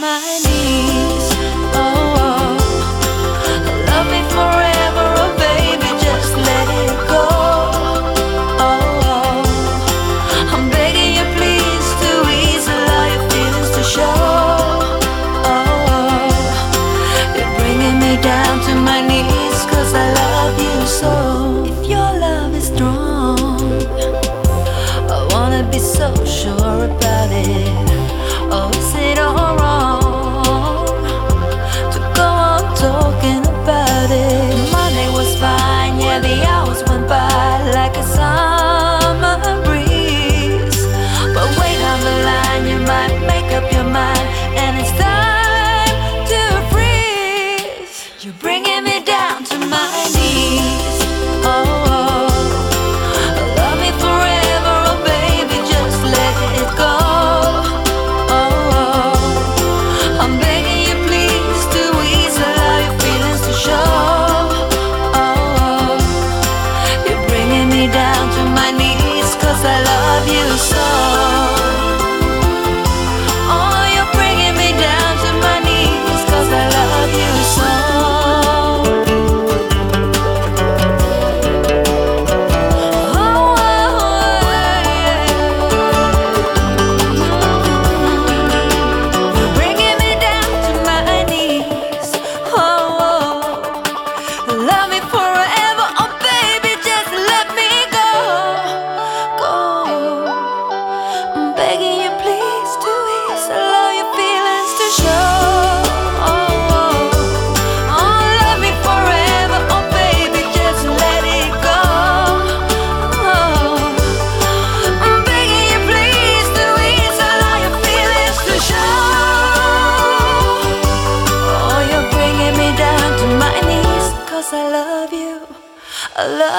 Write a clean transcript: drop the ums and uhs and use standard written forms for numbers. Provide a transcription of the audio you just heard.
my knees. Oh, oh. Love me forever, oh baby, just let it go. Oh, oh. I'm begging you please to ease, allow your feelings to show. Oh, oh. You're bringing me down to my knees, 'cause I love you so. If your love is strong, I wanna be so sure about it. Oh, is it all wrong to go on talking about it? Monday was fine, yeah, the hours went by like a summer breeze. But way down the line, you might make up your mind, and it's time to freeze. You're bringing me down to my knees. Oh, oh. Love me forever, oh baby, just let it go. Oh, oh. I'm begging you please to ease, allow your feelings to show. Oh, oh. You're bringing me down to my knees, 'cause I love you so. Oh, you're bringing me down to my knees, 'cause I love you so. Love me forever, oh baby, just let me go. Go. I'm begging you please to ease, allow your feelings to show. Oh, oh. Oh, love me forever, oh baby, just let it go. Oh, I'm begging you please to ease, allow your feelings to show. Oh, you're bringing me down to my knees, 'cause I love you. I love